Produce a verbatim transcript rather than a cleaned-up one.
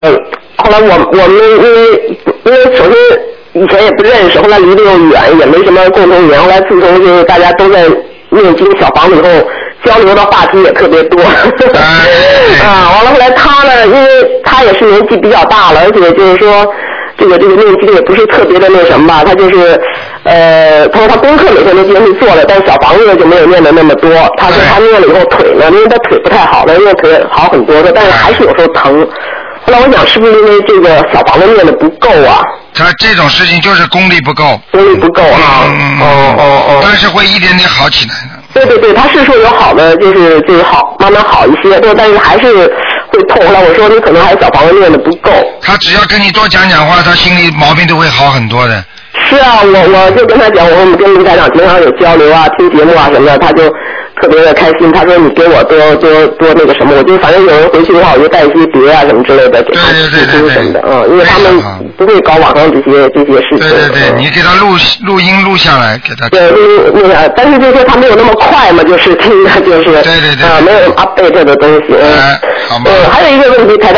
嗯，后来我我们因为因为首先以前也不认识，后来离得又远，也没什么共同语言。后来自从就是大家都在念经小房子以后，交流的话题也特别多。啊，完了后来他呢，因为他也是年纪比较大了，而且就是说。这个这个念经也不是特别的那什么吧，他就是呃，他说他功课每天都坚持做了，但是小房子就没有念的那么多。他说他念了以后腿呢，因为他腿不太好了，因为腿好很多的，但是还是有时候疼。后来我想是不是因为这个小房子念的不够啊？ 他这种事情就是功力不够。 功力不够哈。 嗯哦哦哦。 但是会一点点好起来的。 对对对，他是说有好的，就是就是好，慢慢好一些，但是还是会痛。后来我说你可能还是小房子练的不够。他只要跟你多讲讲话，他心里毛病都会好很多的。 是啊，我我就跟他讲，我说我们跟卢台长经常有交流啊，听节目啊什么的，他就特别的开心。他说你给我多多多那个什么，我就反正有人回去的话，我就带一些碟啊什么之类的给他听听什么的，嗯，因为他们不会搞网上这些这些事情。 对对对，嗯、你给他录录音录下来给他。 对，录那个，但是就是说他没有那么快嘛，就是听的就是。 对对对。 啊、呃，没有 update 的东西。嗯、 哎，好吗？ 嗯，还有一个问题，台长。